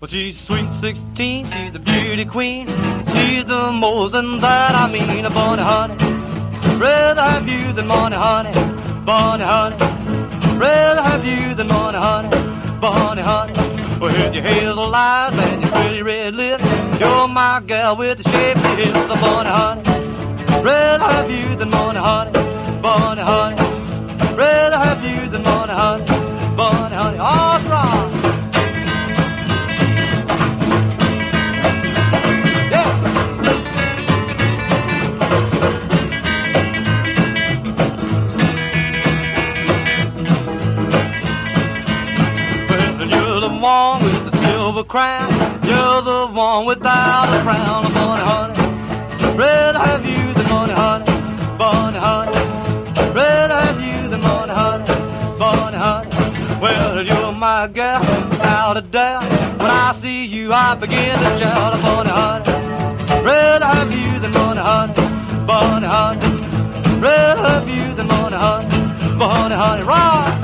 Well, she's sweet 16, she's a beauty queen. She's the most than that, I mean, a bunny, honey. Rather have you than money, honey. Bunny, honey. Rather have you than money, honey. Bunny, honey. With your hazel eyes and your pretty red lips, you're my gal with the shapely hips, a bunny, honey. Rather have you than money, honey. Bunny, honey. Rather have you than money, honey. Bunny, honey. All right. One with the silver crown, you're the one without a crown, a bunny, honey. Rather have you than money, honey. Bunny, honey. Rather have you than money, honey. Bunny, honey. Well, you're my gal, without a doubt. When I see you, I begin to shout, a bunny, honey. Rather have you than money, honey. Bunny, honey. Rather have you than money, honey. Bunny, honey. Right.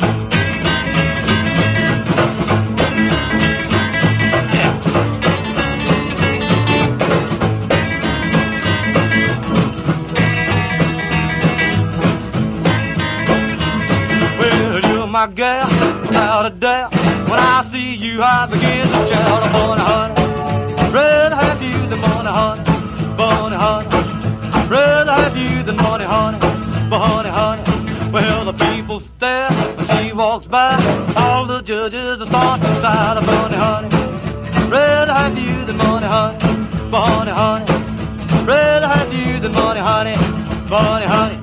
My gal, without a doubt. When I see you, I begin to shout, a bunny, honey. Rather have you than money, honey. Bunny, honey. Rather have you than money, honey. Bunny, honey. Well, the people stare when she walks by. All the judges start to sigh, a bunny, honey. Rather have you than money, honey. Bunny, honey. Rather have you than money, honey. Bunny, honey.